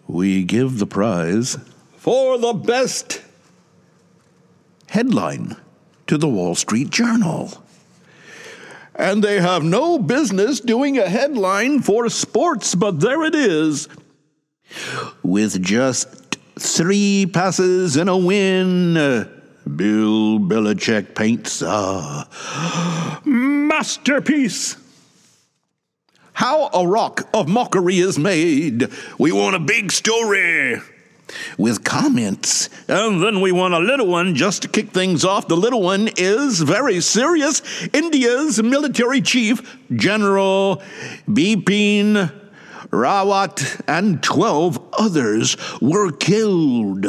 we give the prize for the best headline to the Wall Street Journal. And they have no business doing a headline for sports, but there it is. With just 3 passes and a win, Bill Belichick paints a masterpiece. How a rock of mockery is made. We want a big story with comments. And then we want a little one just to kick things off. The little one is very serious. India's military chief, General Bipin Rawat, and 12 others were killed.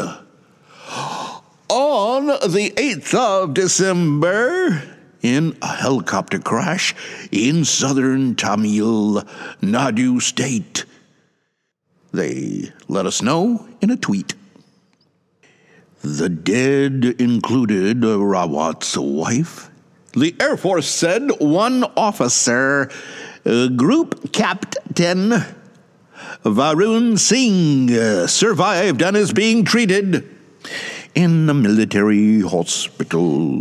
On the 8th of December, in a helicopter crash in southern Tamil Nadu state. They let us know in a tweet. The dead included Rawat's wife. The Air Force said one officer, Group Captain Varun Singh, survived and is being treated in a military hospital.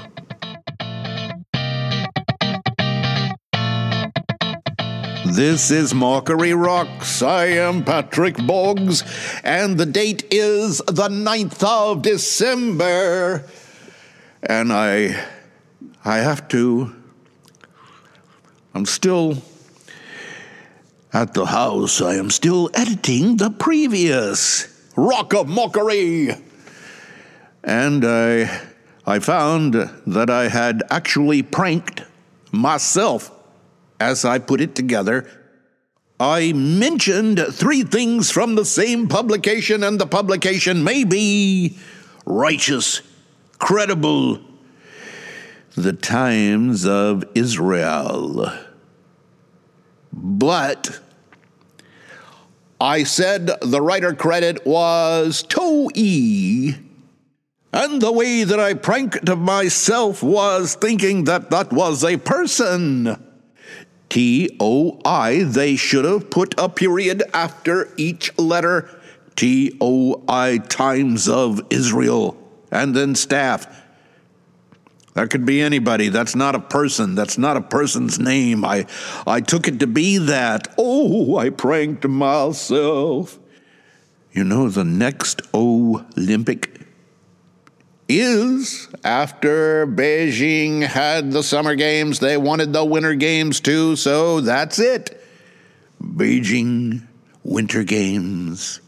This is Mockery Rocks. I am Patrick Boggs, and the date is the 9th of December. And I'm still at the house. I am still editing the previous Rock of Mockery. And I found that I had actually pranked myself as I put it together. I mentioned 3 things from the same publication, and the publication may be righteous, credible. The Times of Israel. But I said the writer credit was Toei, and the way that I pranked myself was thinking that that was a person. T-O-I, they should have put a period after each letter. T-O-I, Times of Israel, and then staff. That could be anybody. That's not a person. That's not a person's name. I took it to be that. Oh, I pranked myself. You know, the next Olympic is after Beijing had the Summer Games. They wanted the Winter Games too, so that's it. Beijing Winter Games.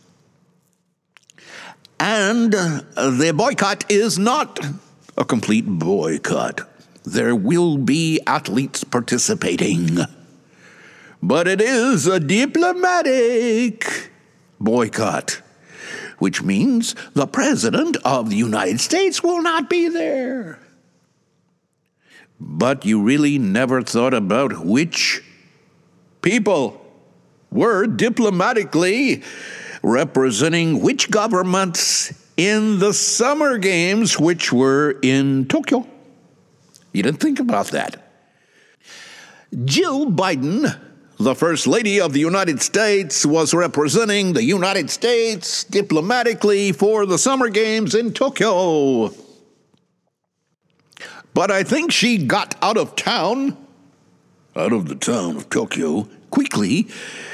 And the boycott is not a complete boycott. There will be athletes participating. But it is a diplomatic boycott, which means the President of the United States will not be there. But you really never thought about which people were diplomatically representing which governments in the Summer Games, which were in Tokyo. You didn't think about that. Jill Biden, the First Lady of the United States, was representing the United States diplomatically for the Summer Games in Tokyo. But I think she got out of the town of Tokyo, quickly,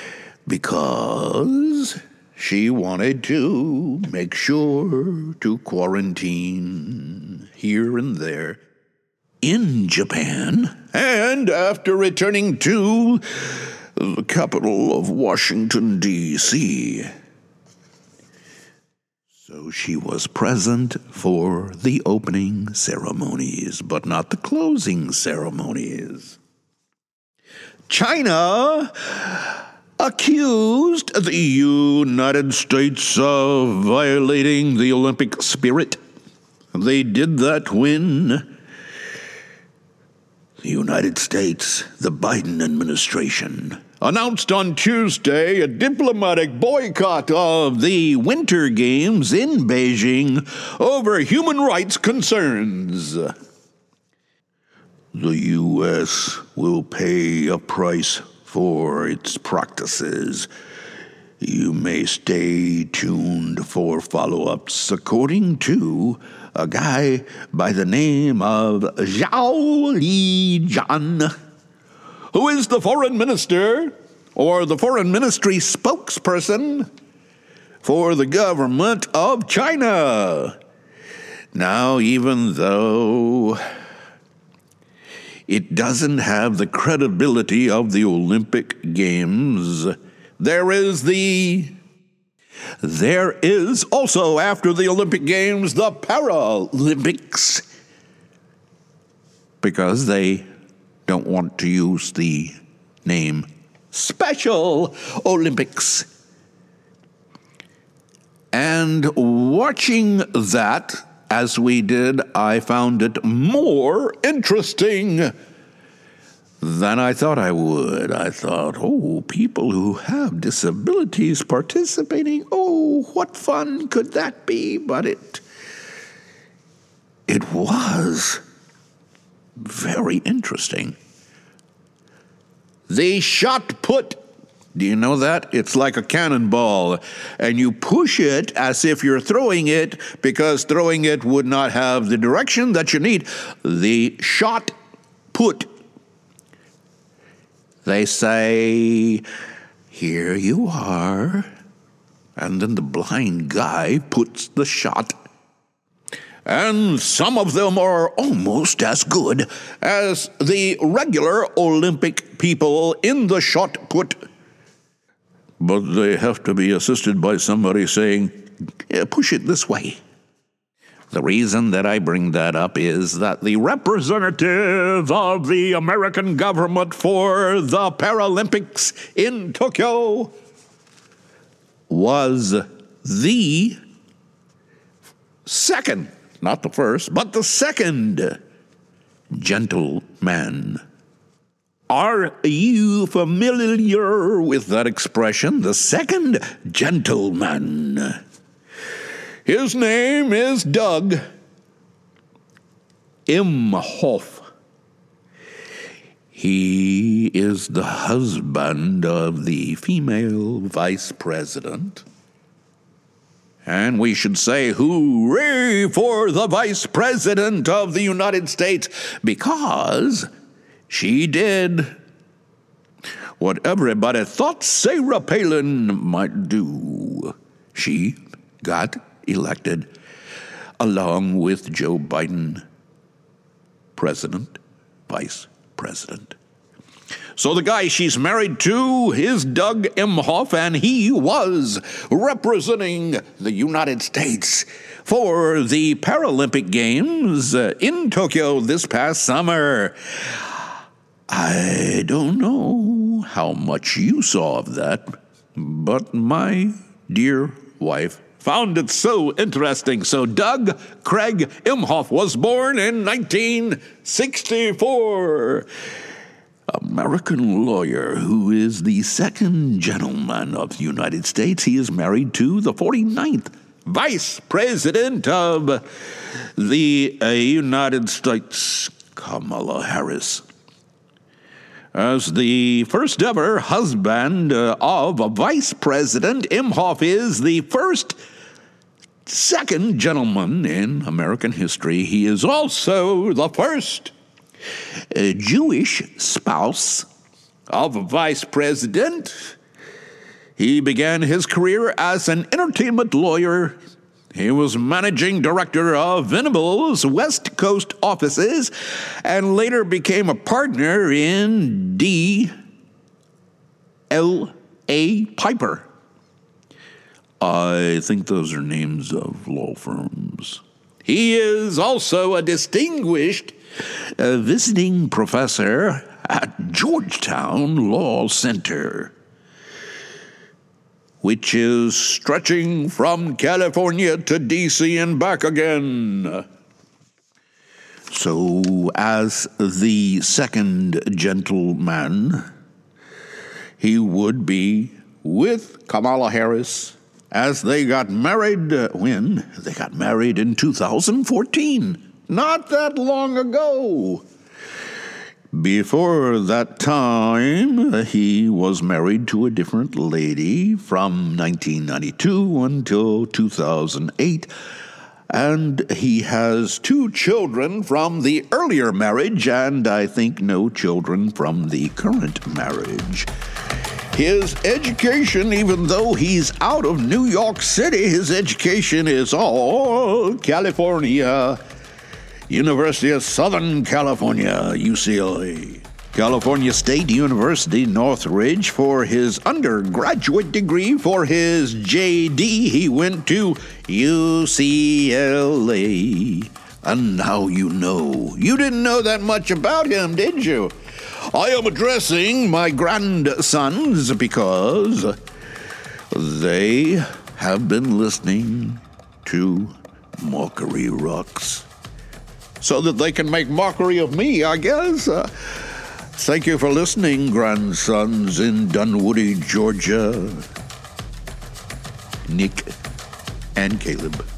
because she wanted to make sure to quarantine here and there in Japan. And after returning to the capital of Washington, D.C., so she was present for the opening ceremonies, but not the closing ceremonies. China accused the United States of violating the Olympic spirit. They did that when the United States, the Biden administration, announced on Tuesday a diplomatic boycott of the Winter Games in Beijing over human rights concerns. The U.S. will pay a price for its practices. You may stay tuned for follow-ups according to a guy by the name of Zhao Lijian, who is the foreign minister or the foreign ministry spokesperson for the government of China. Now, even though it doesn't have the credibility of the Olympic Games, there is also, after the Olympic Games, the Paralympics, because they don't want to use the name Special Olympics. And watching that, as we did, I found it more interesting than I thought I would. I thought, people who have disabilities participating, what fun could that be? But it was very interesting. The shot put, do you know that? It's like a cannonball, and you push it as if you're throwing it, because throwing it would not have the direction that you need. The shot put. They say, here you are, and then the blind guy puts the shot. And some of them are almost as good as the regular Olympic people in the shot put. But they have to be assisted by somebody saying, push it this way. The reason that I bring that up is that the representative of the American government for the Paralympics in Tokyo was the second, not the first, but the second gentleman. Are you familiar with that expression, the second gentleman? His name is Doug Emhoff. He is the husband of the female vice president. And we should say hooray for the vice president of the United States, because she did what everybody thought Sarah Palin might do. She got elected along with Joe Biden, president, vice president. So the guy she's married to is Doug Emhoff, and he was representing the United States for the Paralympic Games in Tokyo this past summer. I don't know how much you saw of that, but my dear wife found it so interesting. So Doug Craig Emhoff was born in 1964. American lawyer who is the second gentleman of the United States. He is married to the 49th Vice President of the United States, Kamala Harris. As the first ever husband of a vice president, Emhoff is the second gentleman in American history. He is also the first Jewish spouse of a vice president. He began his career as an entertainment lawyer. He was managing director of Venable's West Coast offices and later became a partner in D.L.A. Piper. I think those are names of law firms. He is also a distinguished visiting professor at Georgetown Law Center, which is stretching from California to D.C. and back again. So, as the second gentleman, he would be with Kamala Harris as they got married. When? They got married in 2014. Not that long ago. Before that time, he was married to a different lady from 1992 until 2008, and he has 2 children from the earlier marriage, and I think no children from the current marriage. His education, even though he's out of New York City, his education is all California. University of Southern California, UCLA. California State University, Northridge. For his undergraduate degree, for his JD, he went to UCLA. And now you know. You didn't know that much about him, did you? I am addressing my grandsons because they have been listening to Mockery Rocks. So that they can make mockery of me, I guess. Thank you for listening, grandsons in Dunwoody, Georgia. Nick and Caleb.